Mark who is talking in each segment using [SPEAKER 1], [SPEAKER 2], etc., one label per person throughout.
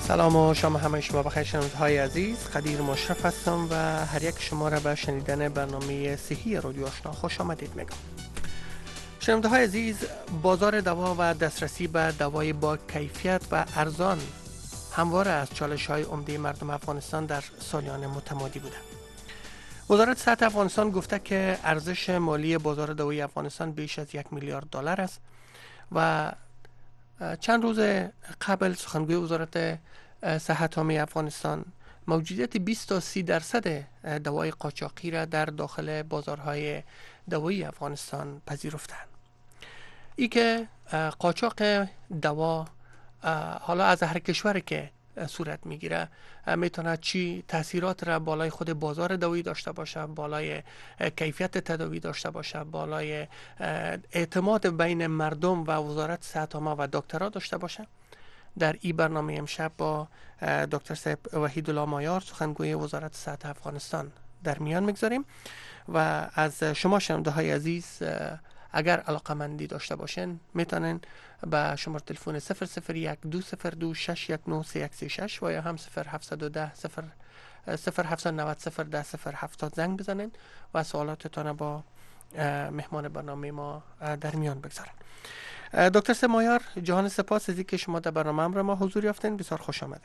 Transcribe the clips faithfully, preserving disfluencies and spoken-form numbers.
[SPEAKER 1] سلام و شما همه شما بخیر شنونده‌های عزیز. قدیر مشرف هستم و هر یک شما را به شنیدن برنامه صحی رادیو آشنا خوش آمدید میگم. شنونده‌های عزیز، بازار دوا و دسترسی به دوای با کیفیت و ارزان همواره از چالش‌های عمده مردم افغانستان در سالیان متمادی بوده. وزارت صحت افغانستان گفته که ارزش مالی بازار دوای افغانستان بیش از یک میلیارد دلار است و چند روز قبل سخنگوی وزارت صحت عامه افغانستان موجودیت بیست تا سی درصد دوای قاچاقی را در داخل بازارهای دوایی افغانستان پذیرفتند. ای که قاچاق دوا حالا از هر کشوری که صورت میگیره میتونه چی تاثیرات را بالای خود بازار دوایی داشته باشه، بالای کیفیت تداوی داشته باشه، بالای اعتماد بین مردم و وزارت صحت عامه و دکترها داشته باشه. در این برنامه امشب با دکتر صاحب وحیدالله مایار سخنگوی وزارت صحت افغانستان در میان میگذاریم و از شما شنونده های عزیز اگر علاقه‌مندی داشته باشین میتونین به شماره تلفن صفر صفر یک دو صفر دو شش یک نه سه یک سه شش و یا هم صفر هفت یک صفر صفر صفر هفت نه صفر صفر ده صفر هفتاد زنگ بزنین و سوالاتتان با مهمان برنامه ما در میان بگذارین. دکتر صاحب مایار، جهان سپاس از اینکه شما در برنامه امر ما حضور یافتین. بسیار خوش آمده.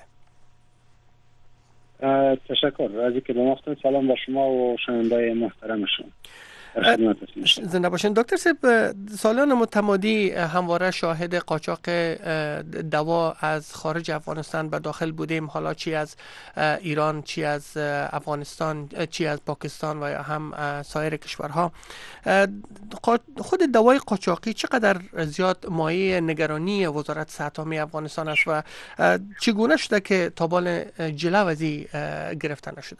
[SPEAKER 2] تشکر از اینکه به ما گفتید. سلام به شما و شنونده‌های محترم شما.
[SPEAKER 1] زنده باشین. دکتر صاحب، سالان متمادی همواره شاهد قاچاق دوا از خارج افغانستان به داخل بودیم، حالا چی از ایران، چی از افغانستان، چی از پاکستان و یا هم سایر کشورها. خود دوای قاچاقی چقدر زیاد مایه نگرانی وزارت صحت عامه افغانستان است و چگونه شده که تا بال جلو از این گرفته نشده؟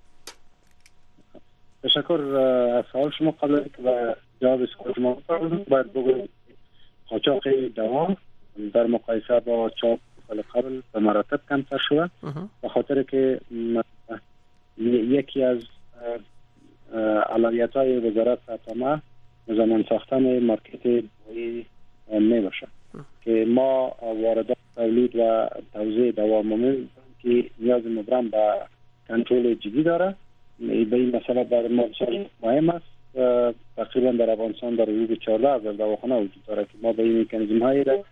[SPEAKER 2] تشکر از سوال شما. قبل از اینکه جواب سوال شما بدم باید بگویم قاچاق دوا در مقایسه با چهار سال قبل به مراتب کمتر شده، به خاطر که یکی از اولویت‌های وزارت صحت عامه زمان ساختن مارکت دوایی می باشه که ما واردات، تولید و توزیع دوا مهم که نیاز مبرم به کنترل جدی داره. به این مسئله برای ما بسیار مهم است. تقریبا در افغانستان در حدود چهارده هزار دواخانه وجود داره که ما به این مکانیزم هایی را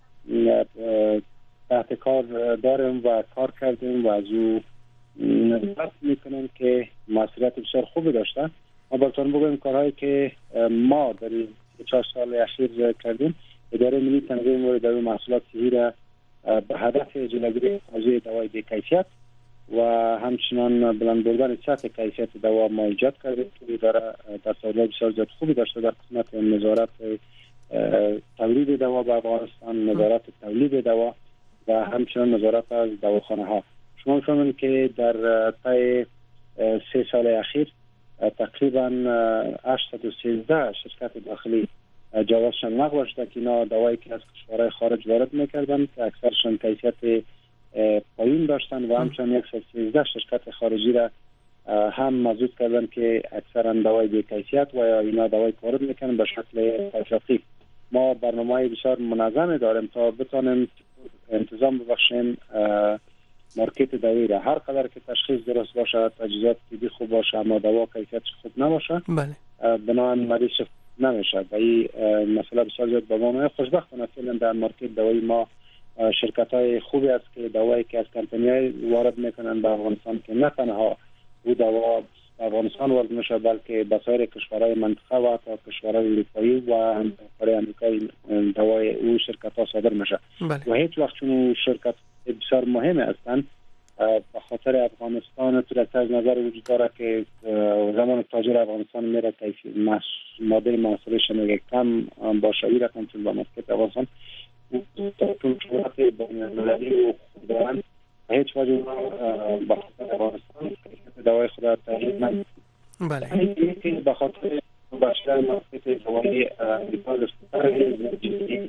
[SPEAKER 2] تحت کار داریم و کار کردیم و از او نظارت میکنیم که مسئولیت بسیار خوبی داشته. ما براتون بگویم کارهایی که ما در چهار سال اخیر کردیم. اداره ملی تنظیم مورد محصولات صحی را به هدف جلوگیری توزیع دوای بی کیفیت و همچنان بلند بردن سطح کیفیت دوا ما ایجاد کردیم که اداره دستاوردهای بسیار زیاد خوبی داشته در قسمت نظارت تولید دوا به افغانستان، نظارت تولید دوا و همچنان نظارت از دواخانه ها. شما می‌فهمید که در طی سه سال اخیر تقریبا هشتصد و سیزده شرکت داخلی جوازشان لغو شده که اینا دوایی که از کشورهای خارج وارد می‌کردند که اکثرشان کیفیت پایین داشتن و همچنان صد و سیزده شرکت خارجی را هم مزود کردن که اکثرا دوای بی کیفیت و یا اینا دوای وارد میکنن به شکل قاچاقی. ما برنامه‌های بسیار منظم داریم تا بتونیم انتظام ببخشیم مارکت دوایی را. هر قدر که تشخیص درست باشه، تجهیزات طبی خوب باشه اما دوا کیفیت خوب نباشه، بله، بنابراین مریض نمیشه. و این مسئله بسیار زیاد با ما خوشبختانه فعلا در مارکت دوایی ما شرکت های خوبی است که دوایی که از کمپانی های وارد میکنن به افغانستان که نه تنها او دوا به افغانستان وارد میشه بلکه به سایر کشورهای منطقه و تا کشورهای اروپایی و هم کشورهای امریکایی دوای او شرکت ها صادر میشه. و هیچ وقت چون شرکت بسیار مهمه هستند به خاطر افغانستان تو از نظر وجود داره که زمان تاجر افغانستان میره کیفی مدل محصولش میگه کم باشه این رقم چون با مارکت افغانستان کنترلات بین‌المللی و دارن هیچ وجه با خاطر افغانستان دوای خود را تغییر نمید.
[SPEAKER 1] بله.
[SPEAKER 2] یکی به خاطر باشدار مارکت دوای امریکا جدی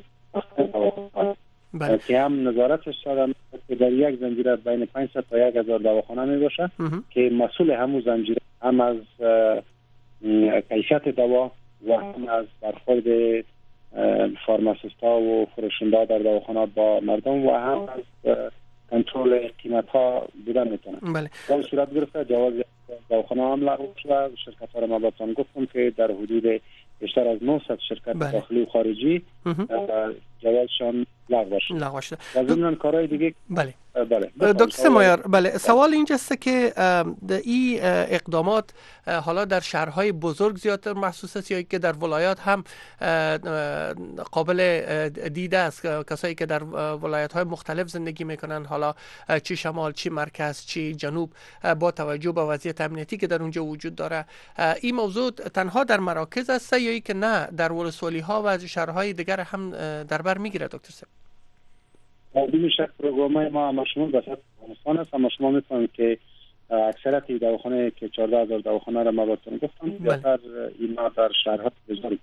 [SPEAKER 2] که هم نظارتش دارن که در یک زنجیره بین پانصد تا یک هزار دواخانه می باشه که مسئول همون زنجیره هم از کیفیت دوا و هم از برخورد فارماسیست ها و فروشنده در دواخانه با مردم و هم از کنترل قیمت ها بوده میتونه.
[SPEAKER 1] بله.
[SPEAKER 2] در صورت گرفته جواز دواخانه هم لغو شده. شرکت ها را ما باتان گفتم که در حدود بیشتر از نهصد شرکت
[SPEAKER 1] بله.
[SPEAKER 2] داخلی و خارجی جوازشان لغو شده.
[SPEAKER 1] لغو شده.
[SPEAKER 2] و ضمن کارهای دیگه
[SPEAKER 1] بله.
[SPEAKER 2] بله.
[SPEAKER 1] دکتر سمایار، بله، سوال اینجاست که این اقدامات حالا در شهرهای بزرگ زیادتر محسوس است یا که در ولایات هم قابل دیده است؟ کسایی که در ولایت‌های مختلف زندگی میکنن، حالا چی شمال، چی مرکز، چی جنوب، با توجه به وضعیت امنیتی که در اونجا وجود داره، این موضوع تنها در مراکز است یا ای که نه در ولسوالی‌ها و شهرهای دیگر هم در بر میگیره دکتر سمایار؟
[SPEAKER 2] بدون شک پروگرام ما مشمول به سطح افغانستان است، اما شما می‌فهمید که اکثریت دواخانه که چهارده هزار دواخانه را ما باتون گفتم بیشتر اینا در شهرهای بزرگ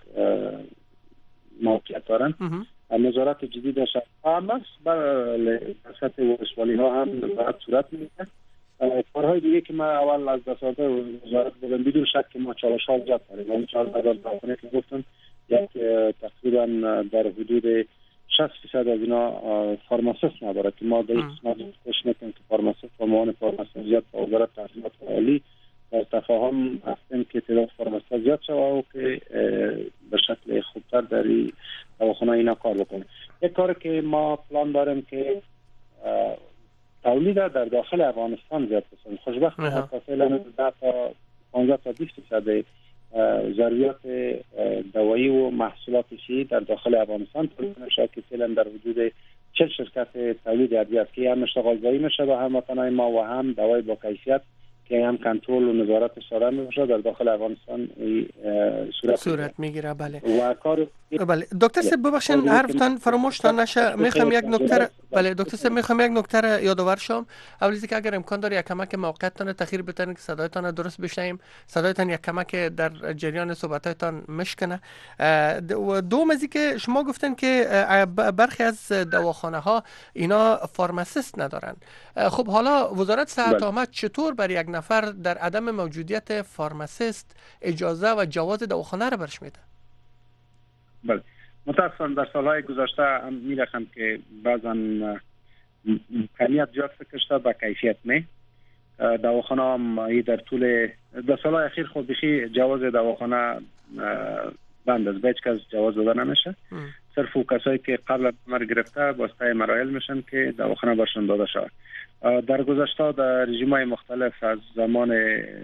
[SPEAKER 2] موقعیت دارن. نظارت جدید شهرها هم است، بله سطح ولسوالی ها هم باید صورت میگیره. کارهای دیگه که ما اول از دستورات وزارت بودم بدون شک که ما چالش ها زیاد داریم. این چهارده هزار دواخانه که گفتم یک تقریبا در حدود شصت درصد از اینا فارماسیست نداره که ما در این قسمت کوشش میکنیم که فارماسیست و معاون فارماسیست زیاد با وزارت تحصیلات عالی در تفاهم هستیم که تعداد فارماسیست زیاد شود و که به شکل خوبتر در این دواخانه اینا کار بکنیم. یک کار که ما پلان داریم که تولید در داخل افغانستان زیاد بکنیم. خوشبختانه تا فعلا ده تا پانزده تا بیست درصد ضروریات دوایی و محصولات شیمی در داخل افغانستان تولید میشه که فعلا در حدود چهل شرکت تولید ادویه که هم اشتغال دایی میشه و هم وطنای ما و هم دوای با کیفیت که هم کنترل و نظارت ساده میشه در داخل افغانستان صورت
[SPEAKER 1] صورت میگیره. بله.
[SPEAKER 2] و کار
[SPEAKER 1] بله دکتر صاحب ببخشید حرفتان فراموشتان نشه، میخوام یک نکته بله دکتر صاحب میخوام یک نکته یادآور شم. اولی که اگر امکان داره یک کمک موقعتان تخیر بتونید که صدایتان درست بشنویم، صدایتان یک کمک در جریان صحبتاتان مشکنه. و دوم از که شما گفتن که برخی از دواخانه ها اینا فارماسیست ندارن. خب حالا وزارت صحت عامه چطور بر یک نفر در عدم موجودیت فارماسیست اجازه و جواز دواخانه را برش میده؟
[SPEAKER 2] بله متاسفانه در سالهای گذشته می‌رخم که بعضا کمیت زیاد فکر شده با کیفیت نه. دواخانه هم در طول در سالهای اخیر خود بخی جواز دواخانه بند است، به هیچ کس جواز داده نمیشه. صرف او کسایی که قبل از عمر گرفته واسطه مراحل میشن که دواخانه برشون داده شود. در گذشته در رژیم‌های مختلف از زمان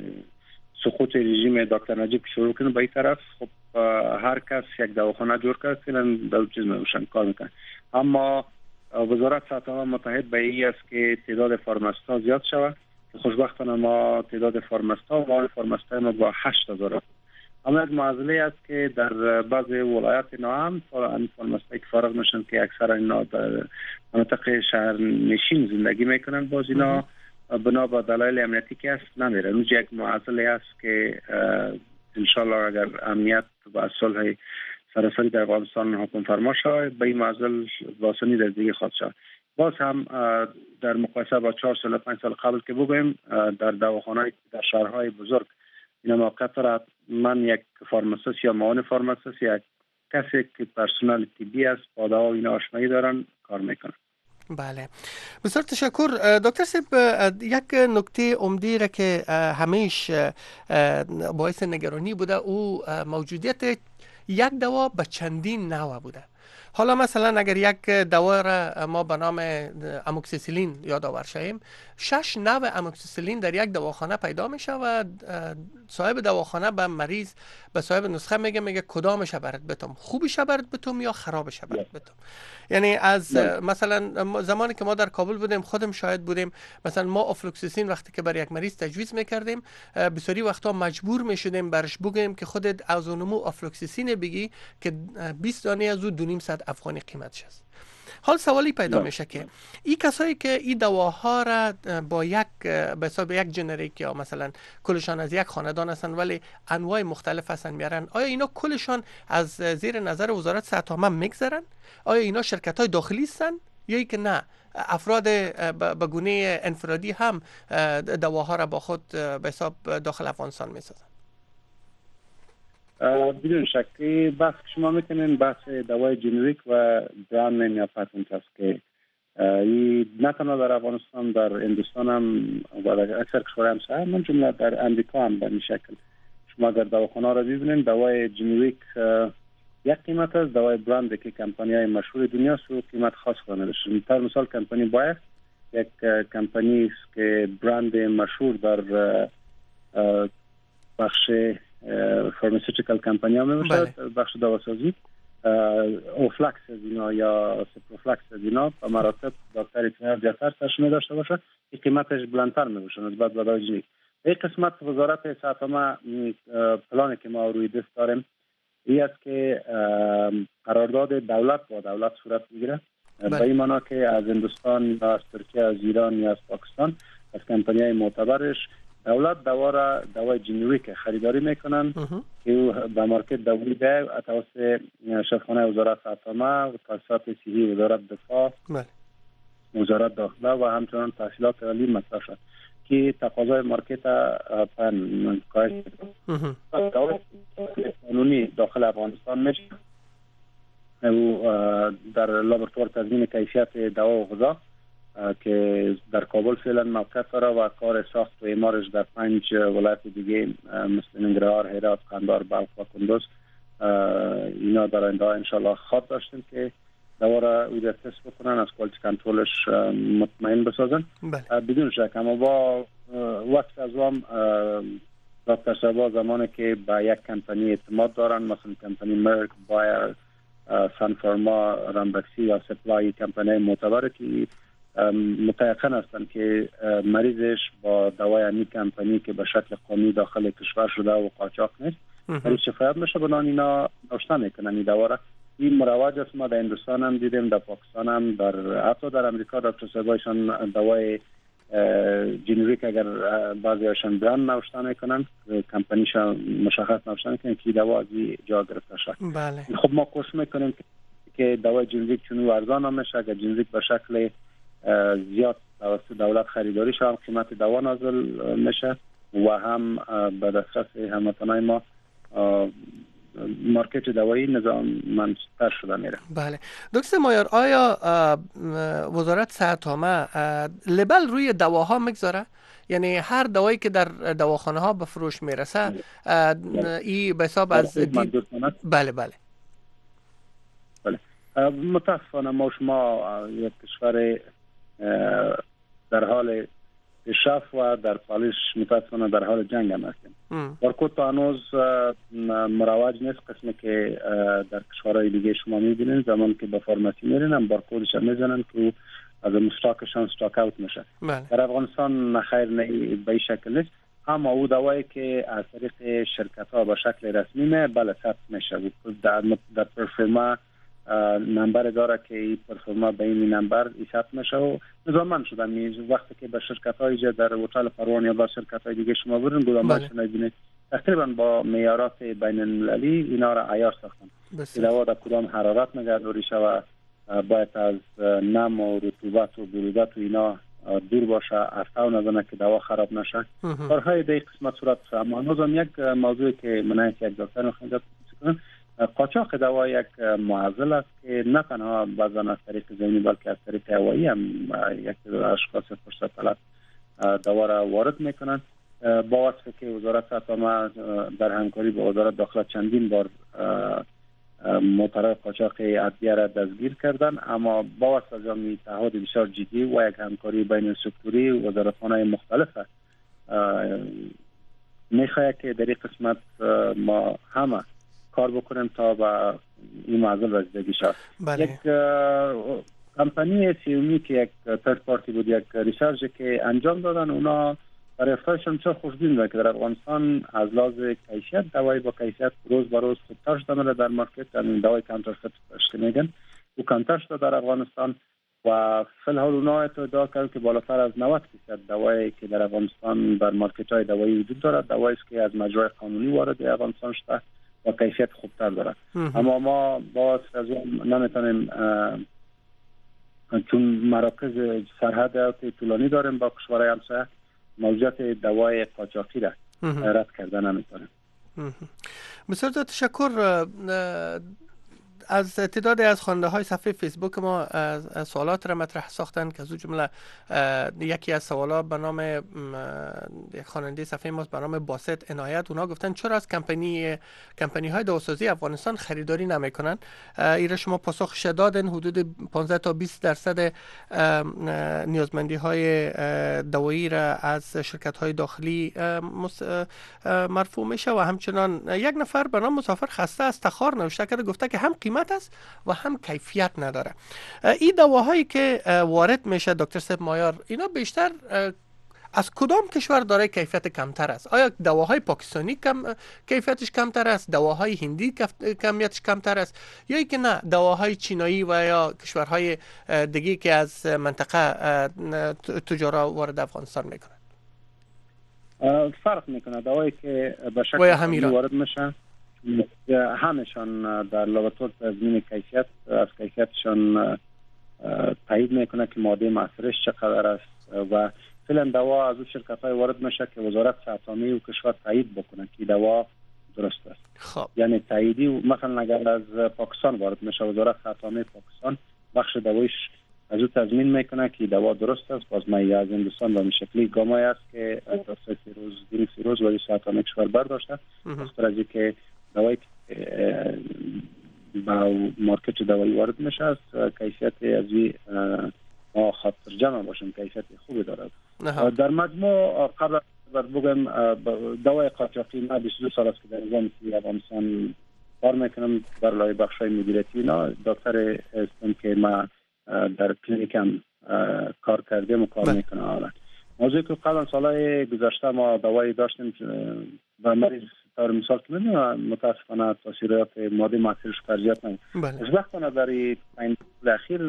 [SPEAKER 2] سقوط رژیم دکتر نجیب شروع کنه به این طرف، خب هر کس یک دواخانه جور کرد که در چیز میشن کار میکنن. اما وزارت صحت عامه متحد به این است که تعداد فارماسیست‌ها زیاد شود. خوشبختانه ما تعداد فارماسیست‌ها و فارماسیست ما با هشت هزار. اما یک معضله است که در بعض ولایات اینا هم فارماسیست که فارغ میشن که اکثر اینا در مناطق شهر نشین زندگی میکنن، باز اینا بنا به دلایل امنیتی که است نمیره. اونجا یک معضله است که انشالله اگر امنیت و صلح سراسری در افغانستان حکم فرما شود به این معضل واسنی در دیگه خواهد شد. باز هم در مقایسه با چهار سال پنج سال قبل که بگویم در دواخانه‌های در شهرهای بزرگ اینا موقعیت دارد، من یک فارماسیست یا معاون فارماسیست یا کسی که پرسنل طبی است با دوا اینا آشنایی دارن کار میکنن.
[SPEAKER 1] بله بسیار تشکر دکتر صاحب. یک نکته عمده را که همیش باعث نگرانی بوده او موجودیت یک دوا به چندین نوع بوده. حالا مثلا اگر یک دوا را ما به نام اموکسیسیلین یادآور شویم، شش نوع اموکسیسیلین در یک دواخانه پیدا میشه و صاحب دواخانه به مریض به صاحب نسخه میگه میگه کدامش برات بتم، خوبش برات بتم یا خرابش برات بتم. یعنی از مثلا زمانی که ما در کابل بودیم خودم شاهد بودیم، مثلا ما آفلوکسیسین وقتی که برای یک مریض تجویز میکردیم بسیاری وقتا مجبور میشدیم برش بگیم که خودت از اونمو آفلوکسیسین بگی که بیست دانه از اون دو نیم صد افغانی قیمتش است. حال سوالی پیدا میشه که این کسایی که این دواها را با یک به حساب یک جنریک یا مثلا کلشان از یک خاندان هستن ولی انواع مختلف هستن میارن، آیا اینا کلشان از زیر نظر وزارت صحت عامه میگذرن؟ آیا اینا شرکت های داخلی هستن یا ای که نه افراد به گونه انفرادی هم دواها را با خود به حساب داخل افغانستان میسازن؟
[SPEAKER 2] بدون شک بحث شما میکنین بحث دوای جنریک و برند نیم یا پاتنت است که این نه تنها در افغانستان، در هندوستان هم و در اکثر کشورهای همسایه، من جمله در امریکا هم به این شکل. شما در دواخانه را ببینید دوای جنریک یک قیمت است، دوای برند که کمپانی های مشهور دنیا سو قیمت خاص خواهد داشت. مثال مثال کمپانی بایر یک کمپانی است که برند مشهور در بخش فارماسیوتیکال کمپانی ها می باشد، بخش دواسازی. اوفلکس از اینا یا سپروفلکس از اینا به مراتب دکتر اتنار جاتر تشمیل داشته باشه، این قیمتش بلندتر می باشه نسبت به دوای جنریک. این قسمت وزارت صحت ما پلانی که ما روی دست داریم این است که قرارداد دولت با دولت صورت بگیره، به این معنا که از هندوستان یا از ترکیه، از ایران یا از پاکستان، از کمپانی های معتبرش دولت دوا را دوای جنریک خریداری میکنن که او به مارکت دوری ده توسط شفاخانه وزارت صحت عامه و تاسیسات صحی وزارت دفاع، وزارت داخله و همچنان تحصیلات عالی مطرح شد که تقاضای مارکت پن کاهش قانونی داخل افغانستان میشه و در لابراتوار تضمین کیفیت دوا و غذا که در کابل فعلا موقعیت داره و کار ساخت و اعمارش در پنج ولایت دیگه مثل ننگرهار، هرات، قندهار، بلخ و کندوز اینا در آینده انشالله خواد داشتیم که دوا را اویده تست بکنن، از کوالیتی کنترلش مطمئن بسازن. بله. بدون شک. اما با وقت از وام دکتر صاحبا زمانی که به یک کمپانی اعتماد دارن، مثلا کمپانی مرک، بایر، سان فارما، رامبکسی یا سپلای کمپانی معتبر که متيقن هستند که مریضش با دوای امی کمپانی که به شکل قانونی داخل کشور شده و قاچاق نیست مریض شفایت میشه، بنان اینا نوشته میکنن این دوا را. این مروج است. ما در هندوستان هم دیدیم، در پاکستان هم، در حتی در امریکا دکتر صاحبایشان دوای جنریک اگر بعضی هاشون برند نوشته میکنن، کمپانیشان مشخص نوشته میکنن که دوا از جا گرفته شد. بله. خب ما کوشش میکنیم که دوای جنریک چون ارزان نمیشه، اگر جنریک به شکل زیاد توسط دولت خریداری شد، قیمت دوا نازل میشه و هم به دسترس هموطنان ما مارکت دوایی نظاممندتر شده میره.
[SPEAKER 1] بله. دکتر مایار، آیا وزارت صحت عامه لبل روی دواها میگذاره؟ یعنی هر دوایی که در دواخانه ها به فروش میرسه ای به حساب از دید... بله بله
[SPEAKER 2] بله متاسفانه ما شما یک کشور در حال پیشرفت و در پالیش متاسفانه در حال جنگ هم هستیم. بارکود تا هنوز مروج نیست، قسمی که در کشورهای دیگه شما میبینید زمان که به فارماسی میرین هم بارکودش هم میزنن که از استاکشان استاک اوت میشه. بله. در افغانستان نخیر نه به این شکل نیست، اما او دوایی که از طریق شرکت ها به شکل رسمی می بله ثبت میشه. در در پرفورما نمبر داره که این پرفورما به این نمبر ثبت میشه و نظاممند شده. می وقتی که به شرکت های در هتل پروان یا با شرکت های دیگه شما برین گودامش نبینید، تقریبا با معیارات بین المللی اینا را عیار ساختن. دوا در کدام حرارت نگهداری شود، باید از نم و رطوبت و برودت و اینا دور باشه، استاو نزنه که دوا خراب نشه. کارهای دیگه قسمت صورت بشه. اما هنوز یک موضوعی که من یک دکتر میخوام جواب بدم، قاچاق دوا یک معضل است که نه تنها بعضا از طریق زمینی بلکه از طریق هوایی هم یک اشخاص فرصت طلب دوا را وارد میکنن. با وصفی که وزارت صحت عامه در همکاری با وزارت داخله چندین بار معترض قاچاق ادویه را دستگیر کردن، اما با وصف از آن تعهد بسیار جدی و یک همکاری بین سکتوری و وزارتخانه‌های مختلف میخواهد که در این قسمت ما همه کار بکنیم تا به این معضل رسیدگی شد. بله. یک کمپانی سیومی که یک ترد پارتی بود، یک ریسرچ که انجام دادن، اونا برای افتادشان بسیار خوشبین بود که در افغانستان از لحاظ کیفیت دوایی با کیفیت روز به روز خوبتر شده میره در مارکت. یعنی دوای کانترفت که میگن او کانتر شده در افغانستان و فی الحال اونا ادعا کردن که بالاتر از نود درصد دوایی که در افغانستان در مارکت های دوایی وجود دارد دوایی است که از مجرای قانونی وارد افغانستان شده و کیفیت خوبتر دارد. اما ما باز از نمیتونیم چون مراکز سرحد طولانی داریم با کشورهای همسایه موجودیت دوای قاچاقی را رد کردن نمیتونیم.
[SPEAKER 1] بسیار تشکر. از تعداد از خواننده های صفحه فیسبوک ما سوالات را مطرح ساختن که از جمله یکی از سوالات به نام یک خواننده صفحه ما به نام باسط عنایت، اونا گفتن چرا از کمپانی کمپانی های دواسازی افغانستان خریداری نمیکنن؟ ایره شما پاسخش دادن، حدود پانزده تا بیست درصد نیازمندی های دوایی را از شرکت های داخلی مرفوع میشه و همچنان یک نفر به نام مسافر خسته از تخار نوشته کرده، گفته که هم قیمت است و هم کیفیت نداره. این دواهایی که وارد میشه دکتر صاحب مایار، اینا بیشتر از کدام کشور داره کیفیت کمتر است؟ آیا دواهای پاکستانی کم کیفیتش کمتر است، دواهای هندی کیفیتش کمتر است، یا اینکه نه دواهای چینایی و یا کشورهای دیگه که از منطقه تجارا وارد افغانستان میکنن؟
[SPEAKER 2] فرق میکنه. دوایی که به شکل وارد میشن همشان در لابراتوار تضمین کیفیت از کیفیتشان تایید میکنه که ماده مؤثرش چقدر است و فعلا دوا از اون شرکت های وارد میشه که وزارت صحت عامه و کشور تایید بکنه که دوا درست است.
[SPEAKER 1] خب
[SPEAKER 2] یعنی تاییدی مثلا اگر از پاکستان وارد میشه وزارت صحت عامه پاکستان بخش دوایش از او تضمین میکنه که دوا درست است. باز ما از هندوستان به شکلی گامای است که تا سه روز دین سه روز ولی صحت عامه کشور برداشته است از که دوایی با مارکت دوایی وارد میشه است کیفیت از ما خاطر جمع باشیم کیفیت خوبی دارد. در مجموع قبل بر بگم دوای قاچاقی ما بیست و دو سال است که در نظام سیاسی افغانستان کار میکنم در لای بخشای مدیریتی اینا. دکتر هستم که ما در کلینیکم کار کردیم و کار میکنم. حالا موضوعی که قبلا سالهای گذشته ما دوایی داشتیم و مریض طور مثال که میدونم متاسفانه تاثیرات ماده مؤثرش فرضیت نمید. از وقتانه در این اخیر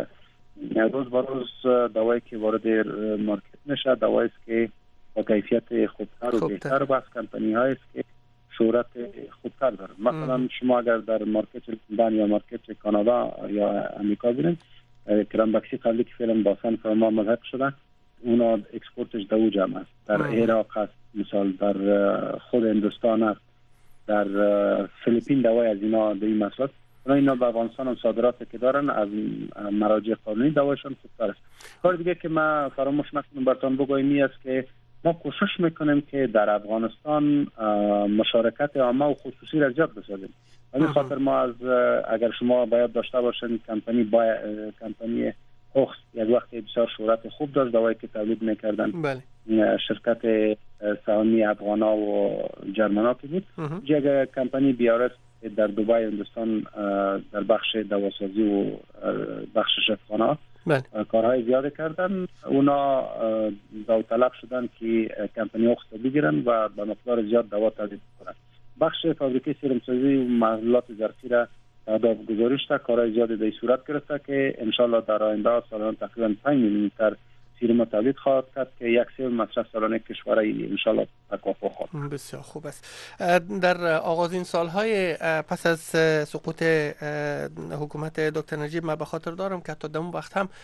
[SPEAKER 2] روز با روز دوایی که وارد مارکت میشه دوایی است که با کیفیت خوبتر و بهتر و از کمپانی هایی است که شهرت خوبتر داره. مثلا شما اگر در مارکت لندن یا مارکت کانادا یا امریکا ببینید کرامبکسی قبلی که فعلا با سن فرما ملحق شده اونا اکسپورتش دو جمع است. در عراق است، مثال در خود هندوستان است، در فیلیپین دوای از اینا به این مسئله اینا به افغانستان هم صادرات که دارن از مراجع قانونی دوایشان خوبتر است. کار دیگه که ما فراموش نکنیم براتون بگویم است که ما کوشش میکنیم که در افغانستان مشارکت عامه و خصوصی را زیاد بسازیم. همین خاطر ما از اگر شما باید داشته باشین کمپانی با کمپانی هوخست یک وقت بسیار شهرت خوب داشت دوایی که تولید میکردن.
[SPEAKER 1] بله.
[SPEAKER 2] شرکت سهامی افغانا و جرمنا که بود. یک کمپانی بیارست در دبی هندوستان در بخش دواسازی و بخش شفاخانه کارهای زیاد کردن. اونا داوطلب شدن که کمپانی هوخست بگیرن و به مقدار زیاد دوا تولید کنن. بخش فابریکه سرمسازی و محصولات ظرفی را تعداد گزارش تا کارهای زیادی به صورت گرفته که انشالله در آینده سالانه تقریبا پنج میلیون لیتر سیرم تولید خواهد کرد که یک سوم مصرف سالانه کشور انشالله تکافؤ خواهد.
[SPEAKER 1] بسیار خوب است. در آغازین سالهای پس از سقوط حکومت دکتر نجیب ما به خاطر دارم که تا دم وقت هم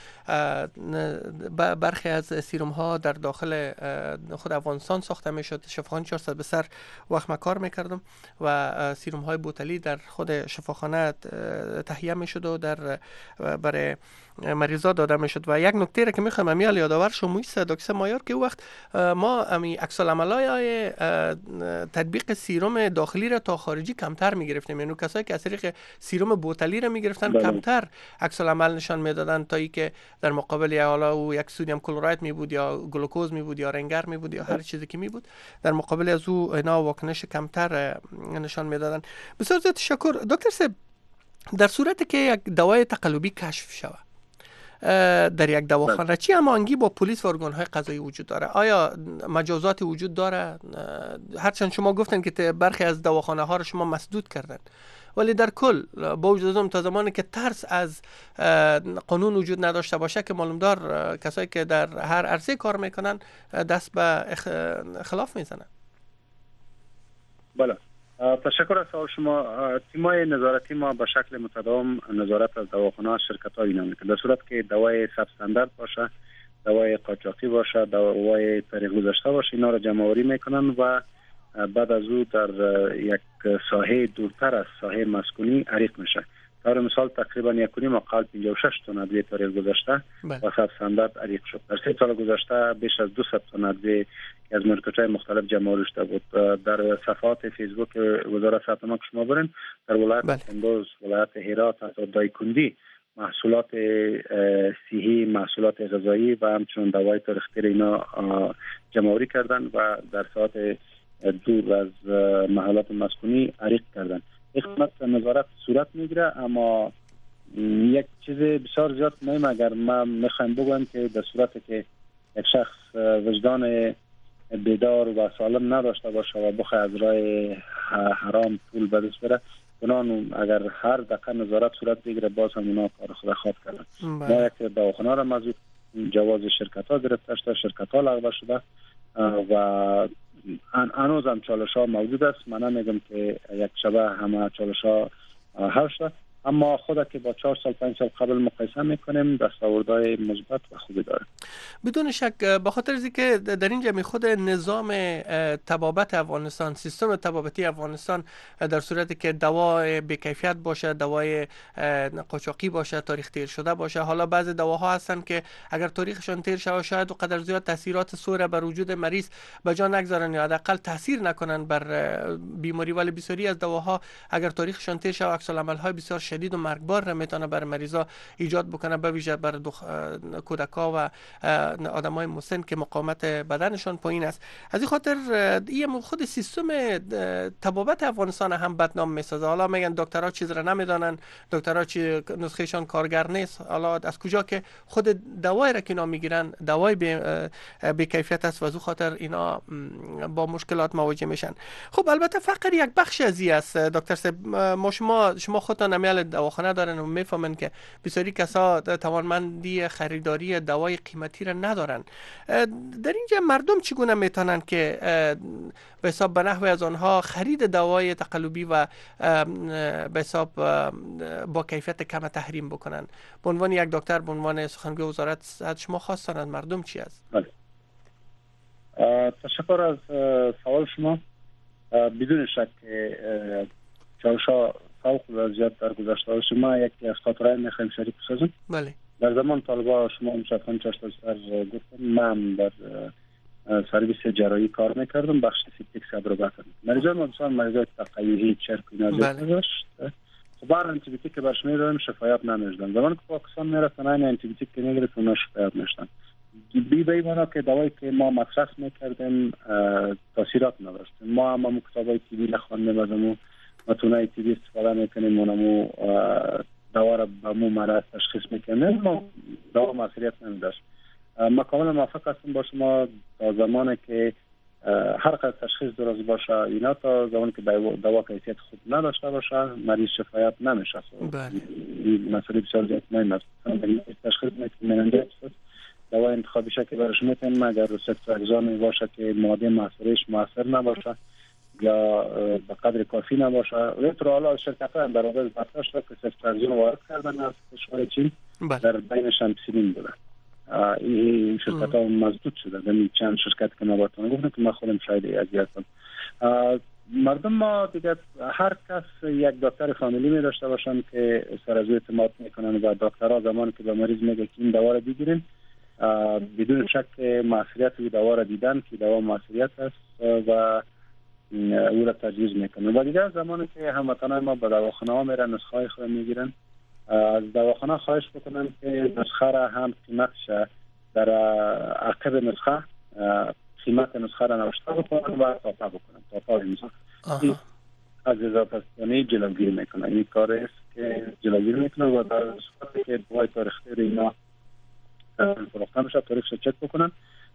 [SPEAKER 1] برخی از سیروم ها در داخل خود افغانستان ساخته میشد. شفاخانه چهارصد به سر وقت ما کار میکردم و سیروم های بوتلی در خود شفاخانه تهیه میشد و در برای مریضا داده میشد. و یک نکته را که میخوام امیال یادآور شما است دکتر مایار که وقت ما امی عکس العملای تطبیق سیروم داخلی را تا خارجی کمتر میگرفتیم. یعنی کسایی که از طریق سیروم بوتلی را میگرفتن بله. کمتر عکس العمل نشان میدادن تا ای که در مقابل حالا و یک سدیم کلراید می بود یا گلوکوز می بود یا رنگر می بود یا هر چیزی که می بود در مقابل از او اینا واکنش کمتر نشان میدادن. بسیار زیاد تشکر دکتر صاحب. در صورتی که یک دوای تقلبی کشف شود در یک دواخانه چی هماهنگی با پلیس و ارگان‌های قضایی وجود داره؟ آیا مجازات وجود داره؟ هرچند شما گفتن که برخی از دواخانه ها رو شما مسدود کردن ولی در کل با وجود تا زمانی که ترس از قانون وجود نداشته باشه که معلومدار کسایی که در هر عرصه کار میکنن دست به خلاف میزنن.
[SPEAKER 2] بله تشکر از سوال شما. تیمای نظارتی ما به شکل متداوم نظارت از دواخانه‌ها شرکت‌ها اینا میکنه. در صورت که دوای سب استاندارد باشه، دوای قاچاقی باشه، دوای طریق گذشته باشه اینا را جمع آوری میکنن و بعد از او در یک ساحه دورتر از ساحه مسکونی عریق میشه. برای مثال تقریبا یک و نیم قال پنجاه و شش تن ادویه تاریخ گذاشته و صد صندوق عریق شد. در سه سال گذشته بیش از دویست تن ادویه که از مارکت‌های مختلف جمع شده بود. در صفحات فیسبوک وزارت صحت ما که شما برین در ولایت کندوز، ولایت هرات، حتی دایکندی محصولات صحی، محصولات غذایی و همچنین دوای تاریخی اینا جمع‌آوری کردن و در ساعت دور از محلات مسکونی عریق کردن. خدمت نظارت صورت میگیره، اما یک چیز بسیار زیاد مهم اگر ما میخوایم بگویم که در صورتی که یک شخص وجدان بیدار و سالم نداشته باشه و بخواه از راه حرام پول به دست بره، چنان اگر هر دقیقه نظارت صورت بگیره باز هم اونا کار خود خواد کردن. ما یک دواخانه را موضوع جواز شرکت ها گرفته شده، شرکت ها لغو شده و هنوز هم چالش ها موجود است. من نمیگم که یک شبه همه چالش ها حل شده، اما خود که با چهار سال پنج سال قبل مقایسه میکنیم دستاوردهای مثبت و خوبی داره.
[SPEAKER 1] بدون شک به خاطر اینکه در اینجا می خود نظام طبابت افغانستان، سیستم طبابتی افغانستان در صورتی که دوا بی‌کیفیت باشه، دوای قاچاقی باشه، تاریخ تیر شده باشه، حالا بعضی دواها هستن که اگر تاریخشان تیر شده شاید و قدر زیاد تاثیرات سوره بر وجود مریض به جا نگذارن یا حداقل تاثیر نکنن بر بیماری، ولی بسیاری از دواها اگر تاریخشان تیر شده عکس العمل های بسیار شدید و مرگبار را میتونه بر مریضا ایجاد بکنه، به ویژه بر کودکا و آدمای مسن که مقاومت بدنشان پایین است. از این خاطر این خود سیستم طبابت افغانستان هم بدنام میسازه. حالا میگن دکترها چیز را نمیدانن، دکترها چی نسخهشان کارگر نیست. حالا از کجا که خود دوای را که اینا میگیرن دوای بی کیفیت است و از خاطر اینا با مشکلات مواجه میشن. خب البته فقر یک بخش از این است دکتر صاحب. ما شما شما خودتان امیال دواخانه دارن و میفهمن که بسیاری کسا توانمندی خریداری دوای قیمتی را ندارن. در اینجا مردم چگونه میتونن که به حساب به نحو از آنها خرید دوای تقلبی و به حساب با کیفیت کم تحریم بکنن؟ به عنوان یک دکتر، به عنوان سخنگوی وزارت صحت شما خواستن مردم چی است؟
[SPEAKER 2] تشکر از سوال شما. بدون شک چالش‌ها فوق العاده زیاد در گذشته شما یکی از خاطرات میخوایم شریک بسازیم.
[SPEAKER 1] بله.
[SPEAKER 2] در زمان طالبا شما مشافهان چاشت سر گفتم من در سرویس جراحی کار میکردم، بخش سیپتیک صدربطن. مریضان ما بسیار مریضای تقیهی چرک و اینا زیاد داشت. خب هر انتیبیوتیک که برش میدادم شفایت نمیشدن. زمان که پاکستان میرفتن این انتیبیوتیک که میگرفت اونا شفایت میشدن. بی بی مانا که دوایی که ما مصرف میکردیم تاثیرات نداشت. ما هم هم کتابای تیبی نخواندیم از امو متونای تیبی استفاده میکنیم، اونمو دوا را به مو مرض تشخیص میکنیم، ما دوا مؤثریت نمیداشت. ما کاملا موافق هستم با شما تا زمانی که هر قدر تشخیص درست باشه اینا، تا زمانی که دوا کیفیت خوب نداشته باشه مریض شفایت نمیشه. این مسئله بسیار زیاد مهم است. تشخیص میکنیم دوا انتخابی شه که برش میتونیم اگر سکتراکزون باشه که ماده مؤثرش مؤثر نباشه یا به قدر کافی نباشه. لیتر حالا شرکت ها هم در آغاز بطرش را که سکتراکزون وارد کردن از کشور چین در بینش هم پسیلین بودن. این شرکت ها مزدود شده. دمی چند شرکت که ما باتون گفتن که ما خودم شاید ازیاد هم. مردم ما دیگه هر کس یک دکتر فامیلی می داشته باشن که سر از او اعتماد میکنن و دکترها زمانی که به مریض میگه که این دوا را بگیرین بدون شک مؤثریت دوا را دیدن که دوا مؤثریت است و او را تجویز میکنن. و دیگر زمانی که هموطنان ما به دواخانه ها میرن نسخه های خود میگیرن، از دواخانه خواهش بکنن که نسخه را هم قیمتش در عقب نسخه قیمت نسخه را نوشته بکنن و تاپه بکنن، تاپه امضا. از اضافه‌گانی جلوگیری میکنن. این کار است که جلوگیری میکنن و در صورتی که دوای تاریخ تیر اینا فروخته میشه تاریخش چک بکنن.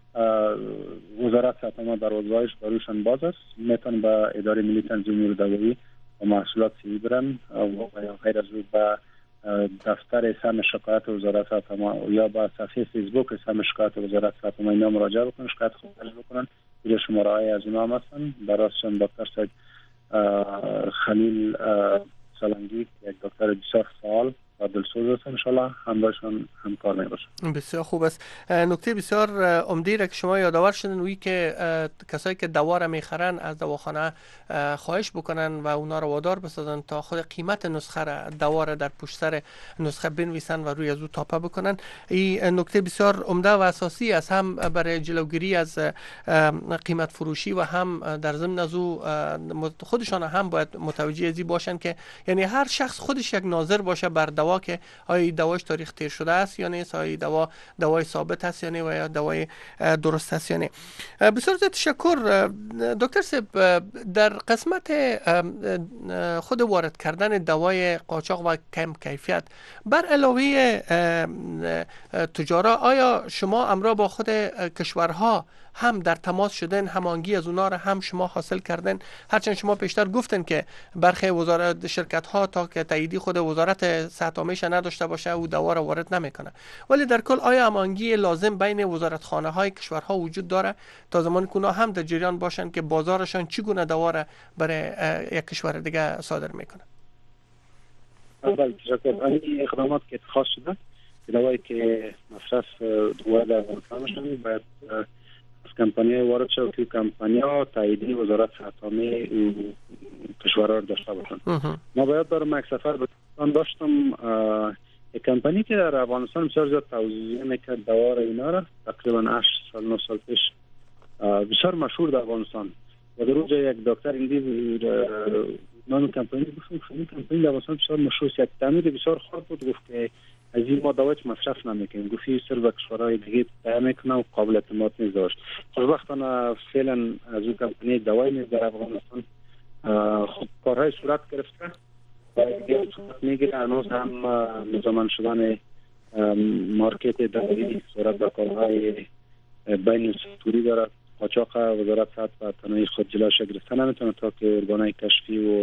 [SPEAKER 2] وزارت صحت ما در وضعش بروشن باز است، میتونن به اداره ملی تنظیم امور دوائی و محصولات سی برن و یا غیر از او به دفتر سهم شکایت وزارت صحت ما یا به صفحه فیسبوک سهم شکایت وزارت صحت ما اینا مراجعه بکنن، شکایت خود بکنن. این شماره های از اینا هم هستن. براشون دکتر سید خلیل سالنگی یک دکتر بسیار فعال و دلسوز است. انشالله همراهشان همکار میباشم.
[SPEAKER 1] بسیار خوب است. نکته بسیار عمده را که شما یادآور شدن وی که کسایی که دوا را میخرن از دواخانه خواهش بکنن و اونا را وادار بسازن تا خود قیمت نسخه را دوا را در پشت سر نسخه بنویسن و روی از او تاپه بکنن. این نکته بسیار عمده و اساسی است، هم برای جلوگیری از قیمت فروشی و هم در ضمن از او خودشان هم باید متوجه ازی باشن که یعنی هر شخص خودش یک ناظر باشه بر دوا که آیا دواش تاریخ تیر شده است یا نیست، آیا دوا دوای ثابت است یا نه و یا دوای درست است یا نه. بسیار زیاد تشکر دکتر صاحب. در قسمت خود وارد کردن دوای قاچاق و کم کیفیت بر علاوه تجارا، آیا شما امرا با خود کشورها هم در تماس شدن، همانگی از اونا را هم شما حاصل کردن؟ هرچند شما پیشتر گفتن که برخی وزارت شرکت ها تا که تاییدی خود وزارت صحت عامه نداشته باشه او دوا را وارد نمیکنه، ولی در کل آیا همانگی لازم بین وزارت خانه های کشورها وجود داره تا زمانی که اونا هم در جریان باشن که بازارشان چگونه دوا را برای یک کشور دیگه صادر میکنه؟
[SPEAKER 2] اول تشکر. این اقدامات که اتخاذ شده دوایی که مصرف وارد افغانستان باید از کمپانی وارد شد که کمپانی ها تاییدی وزارت صحت عامه کشورها را داشته باشن. ما باید دارم یک سفر به پاکستان داشتم، یک کمپانی که در افغانستان بسیار زیاد توزیع میکرد دوا را اینا را تقریبا هشت سال نه سال پیش بسیار مشهور در افغانستان و در اونجا یک دکتر اندی نام کمپانی گفتم این کمپانی در افغانستان بسیار مشهور است، تعمید بسیار خوب بود. گفت که از این ما دوایت مصرف نمیکنیم، گفتی سر به کشورهای دیگه تایید میکنه و قابل اعتماد نیست داشت. خوشبختانه فعلا از اون کمپانی دوای نیست در افغانستان. خب کارهای صورت گرفته و دیگه صورت میگیره. هنوز هم نظامن شدن مارکت دوائی صورت به کارهای بین سکتوری دارد. قاچاق وزارت صحت و تنهایی خود جلوش گرفته نمیتونه تا که ارگانهای کشفی و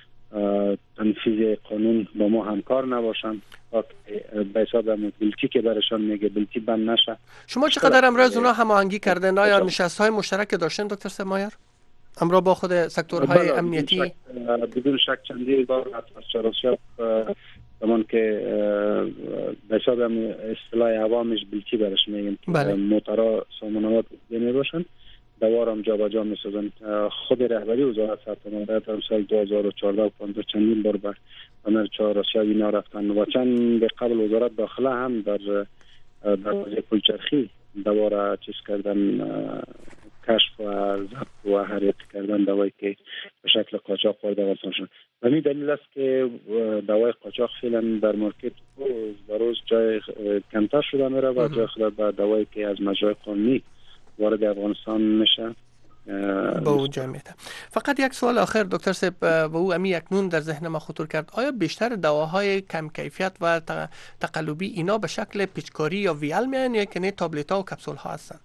[SPEAKER 2] تنفیذ قانون با ما همکار نباشن تا که به حساب بلتی که برشان میگه بلتی بند نشه.
[SPEAKER 1] شما چقدر امروز اونا هماهنگی کردن؟ آیا نشست‌های مشترک داشتن دکتر سمایر امرا با خود سکتورهای امنیتی؟
[SPEAKER 2] بدون شک چندی بار از چهارسیاب زمان که به حساب اصطلاح عوامش بلتی برش میگن
[SPEAKER 1] بله.
[SPEAKER 2] موترها سامانوات دیگه باشن دوارم جا با جا میسازن. خود رهبری وزارت صحت عامه در سال دو هزار و چهارده و پانزده چندین بار به بنر چهارسیاب اینا رفتن و چند به قبل وزارت داخله هم در دروازه پلچرخی دوار چیز کردن، کشف و ضبط و حریت کردن دوایی که به شکل قاچاق وارد افغانستان شد. و این دلیل است که دوای قاچاق فعلا در مارکت روز به روز جای کمتر شده میره و جای خود به دوایی که از مجرای قانونی وارد افغانستان میشه
[SPEAKER 1] با او جمعیت. فقط یک سوال آخر دکتر صاحب و او امی اکنون در ذهن ما خطور کرد، آیا بیشتر دواهای کم کیفیت و تقلبی اینا به شکل پیچکاری یا ویال میان یا که نه تابلت ها و کپسول ها هستن؟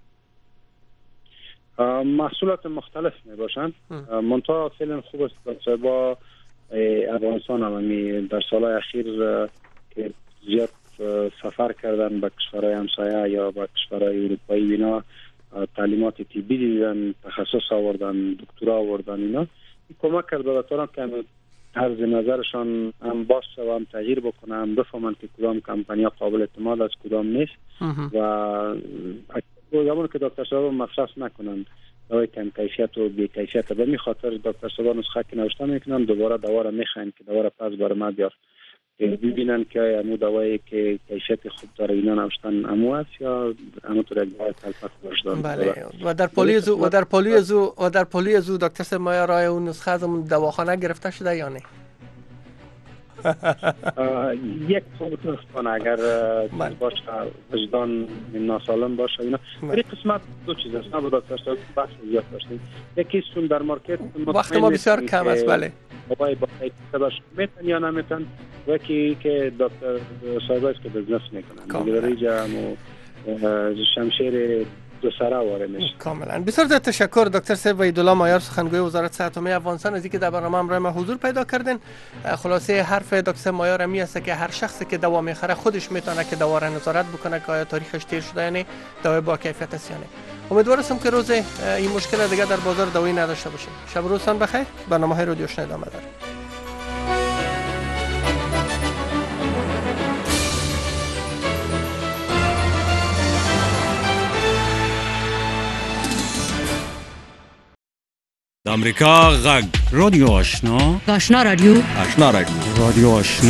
[SPEAKER 2] محصولات مختلف می باشند. منتها فعلا خوب است با افغانستان هم در سالهای اخیر که زیاد سفر کردن به کشورهای همسایه یا به کشورهای اروپایی اینا تعلیمات طبی دیدن، تخصص آوردن، دکترا آوردن، اینا کمک کرده تا که طرز نظرشان هم باشه و هم تغییر بکنه، هم بفهمن که کدام کمپانی قابل اعتماد از کدام نیست و زمانی که دکتر صاحب مصرف نکنند دوای کم کیفیت و بی کیفیت. به می خاطر دکتر صاحب نسخه که نوشته میکنن دوباره دوا را میخواین که دوا را پس بر ما بیار ببینن که امو دوایی که کیفیت خوب داره اینا نوشتن امو است یا امو تو یک دوای تلفت داشتن.
[SPEAKER 1] بله. و در پولیزو و در پولیزو و در پولیزو دکتر صاحب ما رای اون نسخه از دواخانه گرفته شده یا نه؟
[SPEAKER 2] یک ثابت است اگر باشه وجدان ناسالم باشه اینا. ولی قسمت دو چیز است. نه دکتر صاحب بحث زیاد داشتیم. یکی سون در مارکت
[SPEAKER 1] وقت ما بسیار کم است. بله.
[SPEAKER 2] بابای با صداش میتن یا نمیتن و کی که دکتر صاحب است که بزنس میکنن. دیگه ریجا و شمشیر دو سره واره میشه.
[SPEAKER 1] کاملا. بسیار زیاد تشکر دکتر صاحب وحیدالله مایار سخنگوی وزارت صحت عامه افغانستان از اینکه در برنامه امروز ما حضور پیدا کردین. خلاصه حرف دکتر مایار می است که هر شخصی که دوا میخره خودش میتونه که دوا را نظارت بکنه که آیا تاریخش تیر شده یا نه، دوا با کیفیت است یا نه. امیدوارم که روز این مشکل دیگه در بازار دوایی نداشته باشیم. شب روزتان بخیر. برنامه های رادیو آشنا ادامه داره.
[SPEAKER 3] امریکا غږ رادیو آشنا
[SPEAKER 4] آشنا رادیو
[SPEAKER 3] آشنا رادیو
[SPEAKER 4] رادیو آشنا